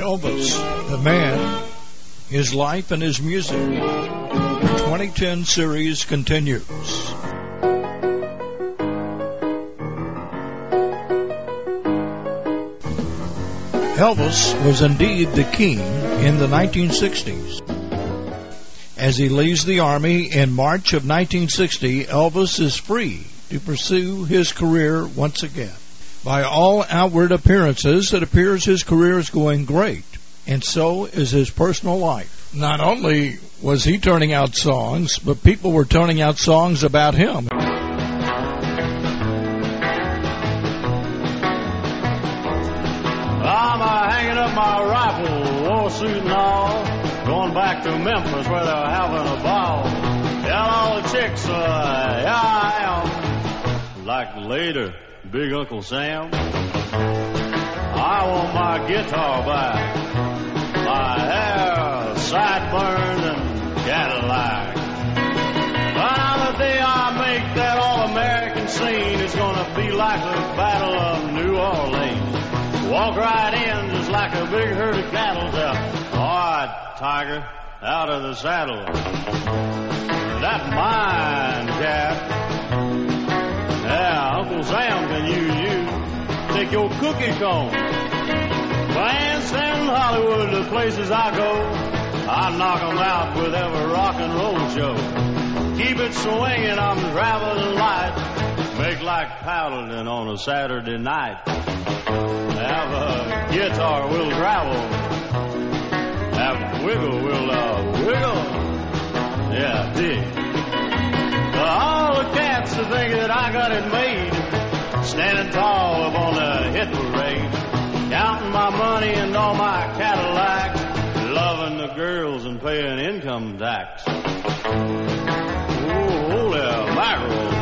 Elvis, the man, his life and his music. The 2010 series continues. Elvis was indeed the king in the 1960s. As he leaves the Army in March of 1960, Elvis is free to pursue his career once again. By all outward appearances, it appears his career is going great, and so is his personal life. Not only was he turning out songs, but people were turning out songs about him. I'm hanging up my rifle, war suit and all, going back to Memphis where they're having a ball. Tell all the chicks, here I am, like later. Big Uncle Sam, I want my guitar back, my hair sideburns and Cadillac. But on the day I make that all-American scene, it's gonna be like the Battle of New Orleans. Walk right in just like a big herd of cattle. All right, Tiger, out of the saddle. That's mine, Cap. Yeah, Uncle Sam can use you. Take your cookie cone. Bandstand Hollywood, the places I go, I knock 'em out with every rock and roll show. Keep it swinging, I'm traveling light. Make like paddling on a Saturday night. Have a guitar, we'll travel. Have wiggle, we'll wiggle. Yeah, dig. All the cats that think that I got it made, standing tall up on the hit parade, counting my money and all my Cadillacs, loving the girls and paying income tax. Oh, holy mackerel.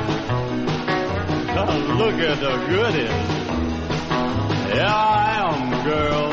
Look at the goodies. Yeah, I am, girl.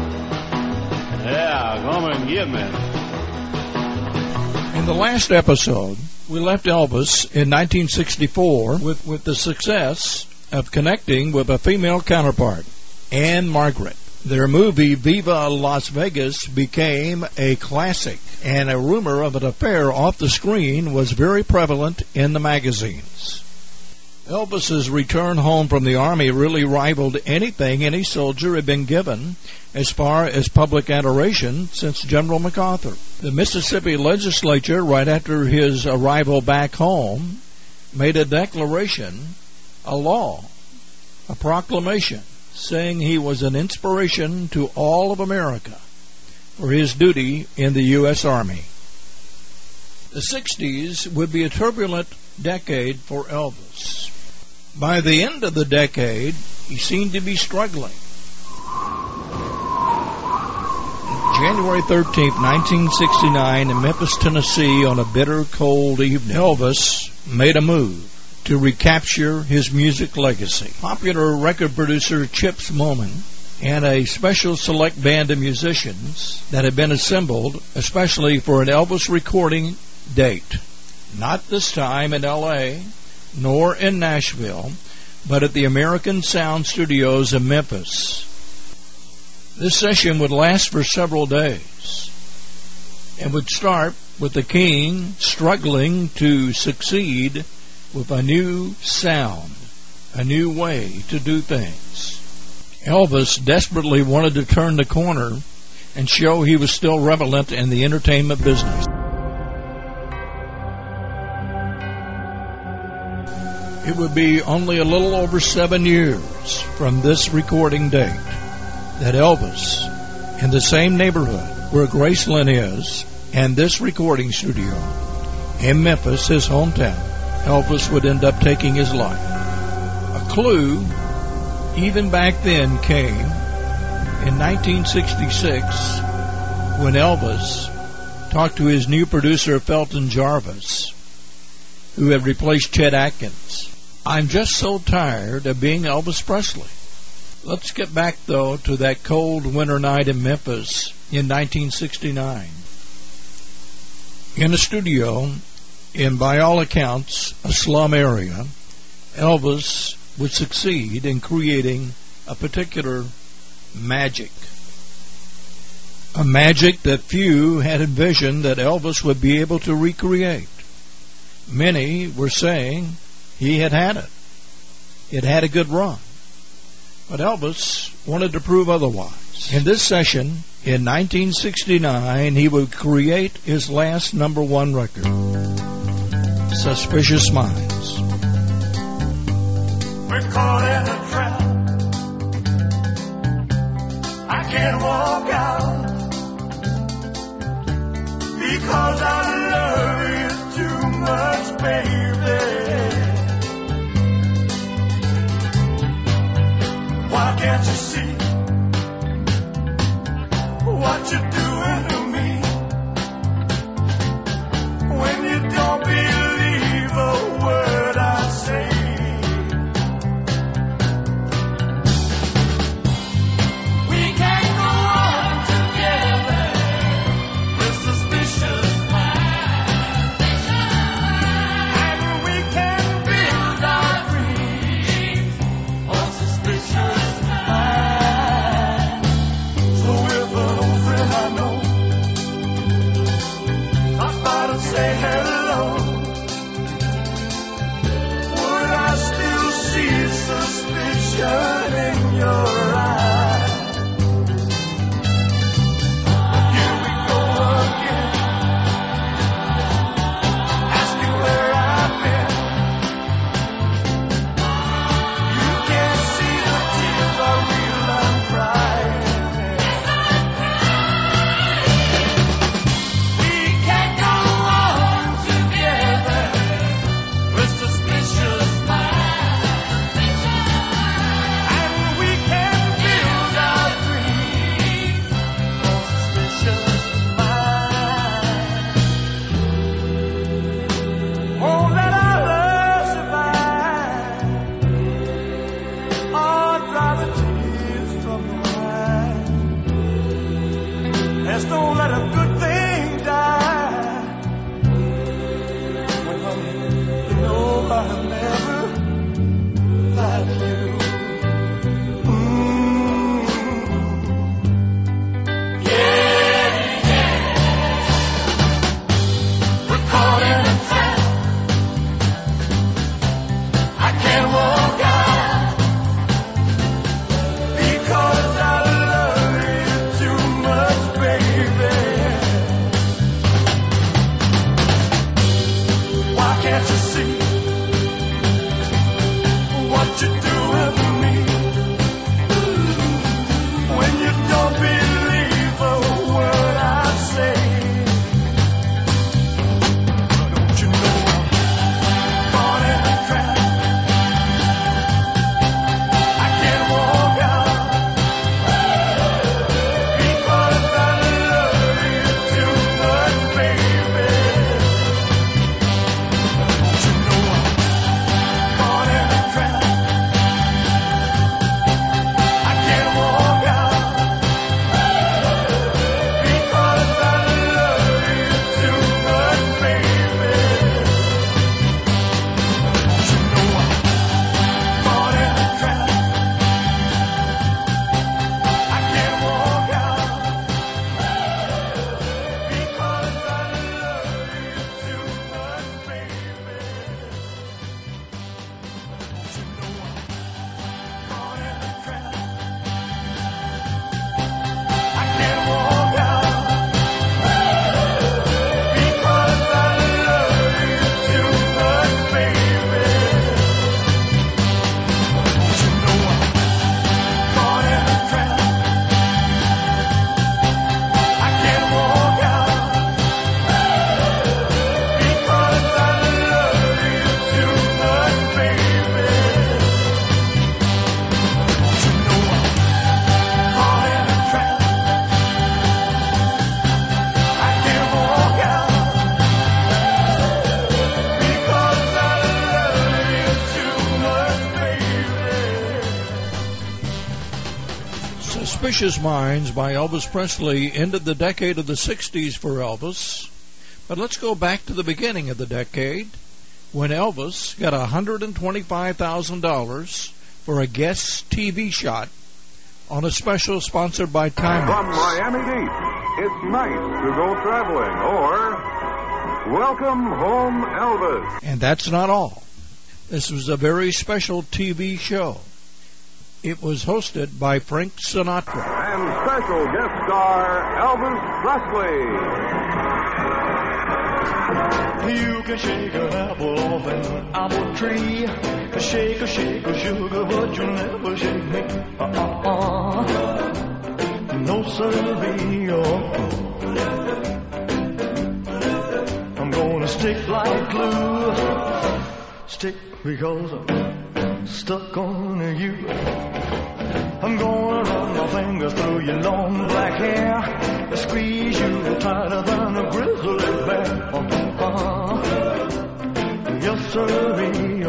Yeah, come and get me. In the last episode, we left Elvis in 1964 with the success of connecting with a female counterpart, Anne Margaret. Their movie Viva Las Vegas became a classic, and a rumor of an affair off the screen was very prevalent in the magazines. Elvis's return home from the Army really rivaled anything any soldier had been given as far as public adoration since General MacArthur. The Mississippi legislature, right after his arrival back home, made a declaration, a law, a proclamation, saying he was an inspiration to all of America for his duty in the U.S. Army. The 60s would be a turbulent decade for Elvis. By the end of the decade, he seemed to be struggling. January 13th, 1969, in Memphis, Tennessee, on a bitter, cold evening, Elvis made a move to recapture his music legacy. Popular record producer Chips Moman and a special select band of musicians that had been assembled especially for an Elvis recording date. Not this time in L.A., nor in Nashville, but at the American Sound Studios in Memphis. This session would last for several days and would start with the king struggling to succeed with a new sound, a new way to do things. Elvis desperately wanted to turn the corner and show he was still relevant in the entertainment business. It would be only a little over 7 years from this recording date that Elvis, in the same neighborhood where Graceland is, and this recording studio in Memphis, his hometown, Elvis would end up taking his life. A clue, even back then, came in 1966 when Elvis talked to his new producer, Felton Jarvis, who had replaced Chet Atkins. I'm just so tired of being Elvis Presley. Let's get back, though, to that cold winter night in Memphis in 1969. In a studio in, by all accounts, a slum area, Elvis would succeed in creating a particular magic. a magic that few had envisioned that Elvis would be able to recreate. Many were saying he had it. It had a good run. But Elvis wanted to prove otherwise. In this session, in 1969, he would create his last #1 record, Suspicious Minds. We're caught in a trap. I can't walk out because I love you too much, baby. Why can't you see what you're doing to me when you don't believe a word I say? We can't go on together with suspicious minds, and we can build our dreams on suspicious minds. So if an old friend I know stops by to say hello, would I still see suspicion in your eyes? Here we go again, asking where I've been. You can't see the tears are real, I'm crying. We can't go on together with suspicious minds, and we can build our dreams on suspicious minds. Won't let our love survive, or dry the tears from your eyes. Let's don't let a good thing die. When you know I'll never find you. We're caught in a trap. I can't walk out because I love you too much, baby. Why can't you see what you're doing to me when you don't believe a word I say? Don't you know I'm caught in a trap? I can't walk out because I love you too much, baby. Don't you know I'm caught in a trap? I can't walk out because I love you too much, baby. Don't you know I'm caught in a trap? I can't walk out because I love you too much, baby. Don't you know I'm caught in a trap? I can't walk out because I love you too much, baby. Don't you know I'm caught in a trap? I can't walk out because I love you too much, baby. Don't you know I'm caught in a trap? I can't walk out because I love you too much, baby. Suspicious Minds by Elvis Presley ended the decade of the 60s for Elvis. But let's go back to the beginning of the decade when Elvis got $125,000 for a guest TV shot on a special sponsored by Time From Wax. Miami Beach, It's nice to go traveling, or Welcome Home, Elvis. And that's not all. This was a very special TV show. It was hosted by Frank Sinatra. And special guest star Elvis Presley. You can shake an apple off an apple tree. Shake a sugar, but you'll never shake me. No sirree, I'm gonna stick like glue. Stick because I'm stuck on you. I'm gonna run my fingers through your long black hair, squeeze you tighter than a grizzly bear. Yes, sirree,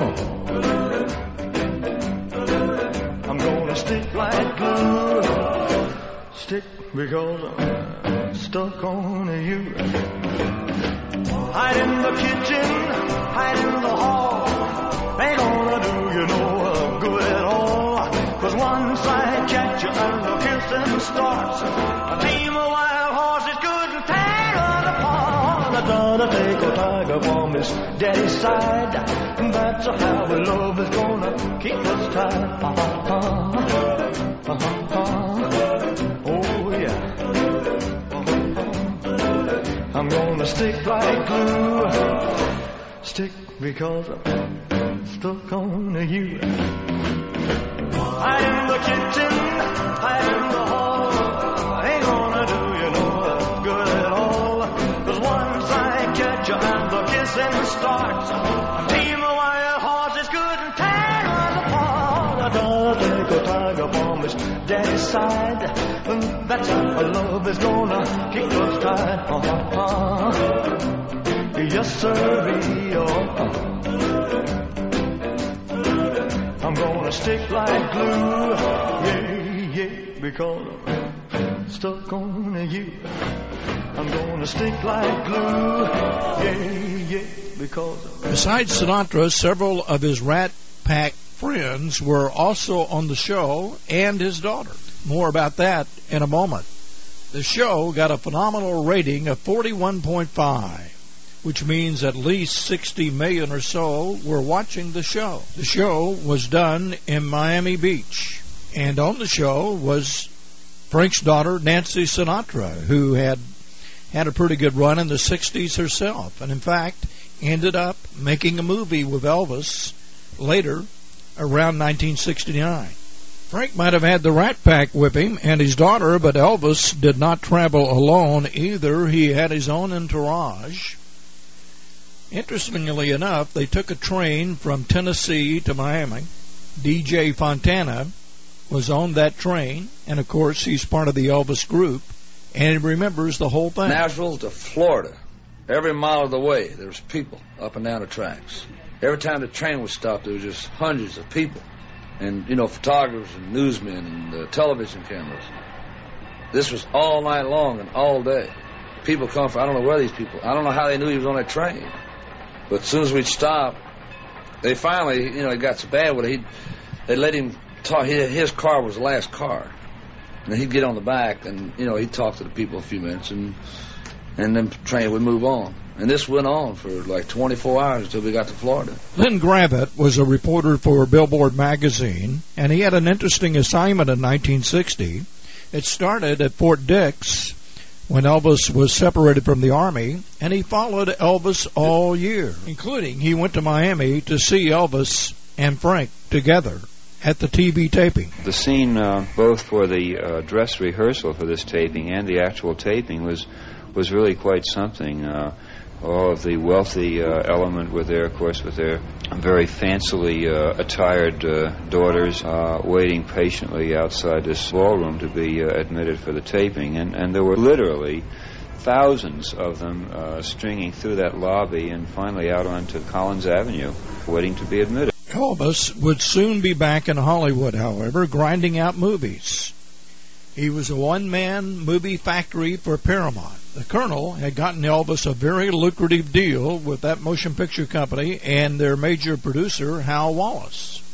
I'm gonna stick like glue. Stick because I'm stuck on you. Hide in the kitchen, hide in the hall. Ain't gonna do you no good at all. 'Cause once I catch you and the kissing starts, a team of wild horses couldn't tear us apart. I gotta take a tiger from his daddy's side. That's how our love is gonna keep us tied. Oh yeah. I'm gonna stick like glue. Stick because I'm stuck on you. Hide in the kitchen, hide in the hall. Ain't gonna do you no good at all. 'Cause once I catch you and the kissing starts, a team of wild horses couldn't tear us apart. I gotta take a tiger from his daddy's side. And that's how our love is gonna keep us tied. Yes, sirree, I'm gonna stick like glue, yeah, because I'm stuck on you. I'm gonna stick like glue, yeah, because Besides Sinatra, several of his Rat Pack friends were also on the show, and his daughter. More about that in a moment. The show got a phenomenal rating of 41.5. which means at least 60 million or so were watching the show. The show was done in Miami Beach, and on the show was Frank's daughter, Nancy Sinatra, who had a pretty good run in the 60s herself, and in fact ended up making a movie with Elvis later, around 1969. Frank might have had the Rat Pack with him and his daughter, but Elvis did not travel alone either. He had his own entourage. Interestingly enough, they took a train from Tennessee to Miami. DJ Fontana was on that train, and of course he's part of the Elvis group, and he remembers the whole thing. Nashville to Florida, every mile of the way, there was people up and down the tracks. Every time the train was stopped, there was just hundreds of people. And, photographers and newsmen and television cameras. This was all night long and all day. People come from, I don't know where these people, I don't know how they knew he was on that train. But as soon as we'd stop, they finally, it got so bad with it, they let him talk. His car was the last car. And he'd get on the back and, he'd talk to the people a few minutes and then the train would move on. And this went on for like 24 hours until we got to Florida. Len Gravitt was a reporter for Billboard magazine, and he had an interesting assignment in 1960. It started at Fort Dix when Elvis was separated from the Army, and he followed Elvis all year, including he went to Miami to see Elvis and Frank together at the TV taping. The scene, both for the dress rehearsal for this taping and the actual taping, was really quite something. All of the wealthy element were there, of course, with their very fancily attired daughters waiting patiently outside this ballroom to be admitted for the taping. And there were literally thousands of them stringing through that lobby and finally out onto Collins Avenue waiting to be admitted. Elvis would soon be back in Hollywood, however, grinding out movies. He was a one-man movie factory for Paramount. The Colonel had gotten Elvis a very lucrative deal with that motion picture company and their major producer, Hal Wallace.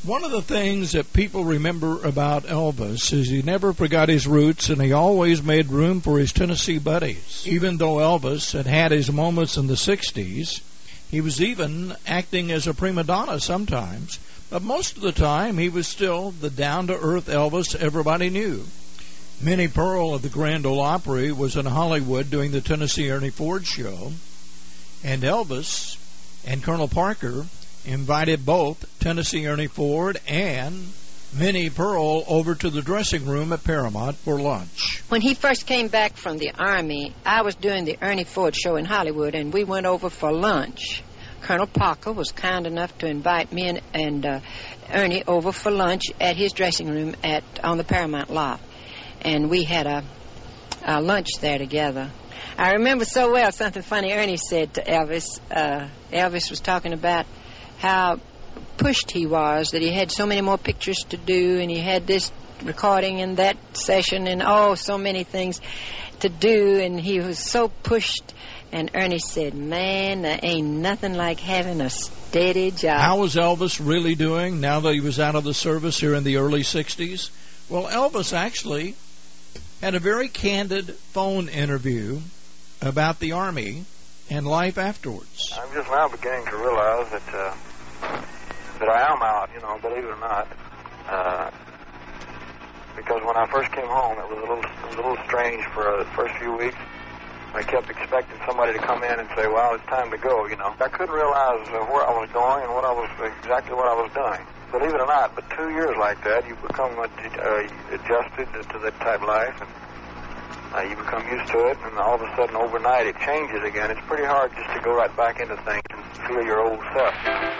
One of the things that people remember about Elvis is he never forgot his roots, and he always made room for his Tennessee buddies. Even though Elvis had had his moments in the 60s, he was even acting as a prima donna sometimes, but most of the time he was still the down-to-earth Elvis everybody knew. Minnie Pearl of the Grand Ole Opry was in Hollywood doing the Tennessee Ernie Ford show, and Elvis and Colonel Parker invited both Tennessee Ernie Ford and Minnie Pearl over to the dressing room at Paramount for lunch. When he first came back from the Army, I was doing the Ernie Ford show in Hollywood, and we went over for lunch. Colonel Parker was kind enough to invite me and Ernie over for lunch at his dressing room on the Paramount lot. And we had a lunch there together. I remember so well something funny Ernie said to Elvis. Elvis was talking about how pushed he was, that he had so many more pictures to do, and he had this recording and that session and so many things to do, and he was so pushed. And Ernie said, man, there ain't nothing like having a steady job. How was Elvis really doing now that he was out of the service here in the early 60s? Well, Elvis actually had a very candid phone interview about the Army and life afterwards. I'm just now beginning to realize that I am out, believe it or not. Because when I first came home, it was a little strange for the first few weeks. I kept expecting somebody to come in and say, well, it's time to go, I couldn't realize where I was going and exactly what I was doing. Believe it or not, but 2 years like that, you become adjusted to that type of life, and you become used to it, and all of a sudden, overnight, it changes again. It's pretty hard just to go right back into things and feel your old self.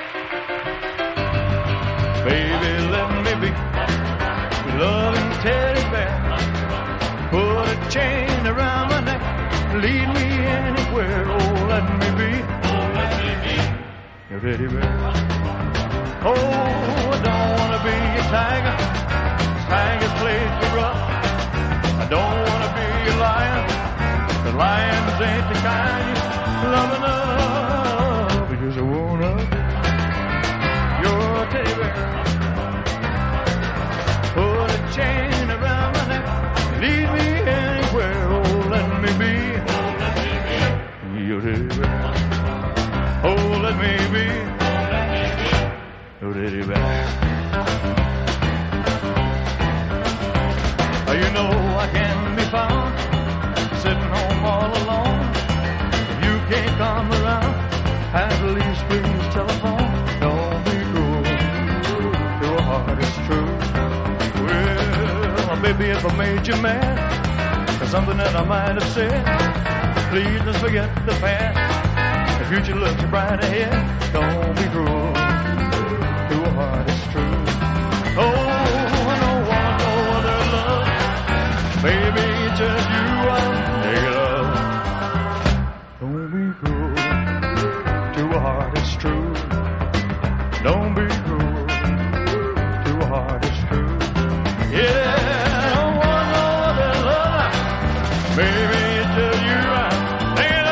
Baby, let me be your loving teddy bear. Put a chain around my neck, lead me anywhere. Oh, let me be your teddy bear. Oh, I don't want to be a tiger. Tigers play too rough. I don't want to be a lion. The lions ain't the kind you love enough. Because I wanna be your teddy bear. Put a chain around my neck, lead me anywhere. Oh, let me be your teddy bear. Oh, let me be your teddy bear. You know I can be found sitting home all alone. If you can't come around, at least please telephone. Don't be cruel to a heart that's true. Well, baby, if I made you mad for something that I might have said, please just forget the past. The future looks bright ahead. Don't be cruel to a heart that's true. Oh, I don't want no other love. Baby, it's just you I'm making love. Don't be cruel to a heart that's true. Don't be cruel to a heart that's true. Yeah, I don't want no other love. Baby, it's just you I'm making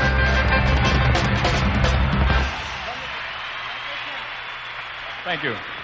love. Thank you.